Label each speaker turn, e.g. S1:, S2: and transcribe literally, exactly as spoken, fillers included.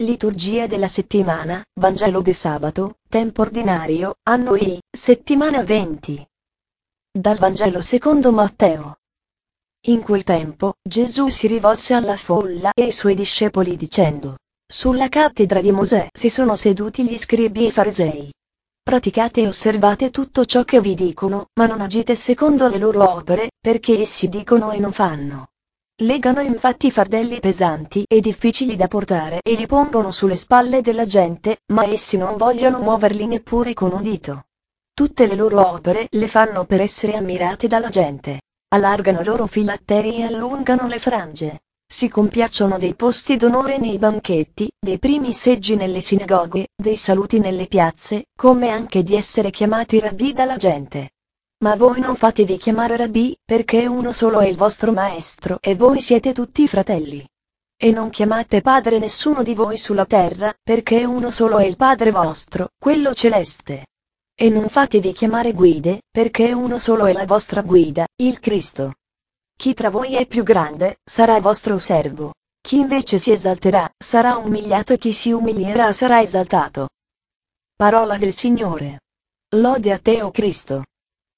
S1: Liturgia della settimana, Vangelo di sabato, tempo ordinario, anno I, settimana venti. Dal Vangelo secondo Matteo. In quel tempo, Gesù si rivolse alla folla e ai suoi discepoli dicendo: Sulla cattedra di Mosè si sono seduti gli scribi e i farisei. Praticate e osservate tutto ciò che vi dicono, ma non agite secondo le loro opere, perché essi dicono e non fanno. Legano infatti fardelli pesanti e difficili da portare e li pongono sulle spalle della gente, ma essi non vogliono muoverli neppure con un dito. Tutte le loro opere le fanno per essere ammirate dalla gente. Allargano i loro filatteri e allungano le frange. Si compiacciono dei posti d'onore nei banchetti, dei primi seggi nelle sinagoghe, dei saluti nelle piazze, come anche di essere chiamati rabbì dalla gente. Ma voi non fatevi chiamare rabbì, perché uno solo è il vostro maestro e voi siete tutti fratelli. E non chiamate padre nessuno di voi sulla terra, perché uno solo è il Padre vostro, quello celeste. E non fatevi chiamare guide, perché uno solo è la vostra guida, il Cristo. Chi tra voi è più grande, sarà vostro servo. Chi invece si esalterà, sarà umiliato e chi si umilierà sarà esaltato. Parola del Signore. Lode a te, o Cristo.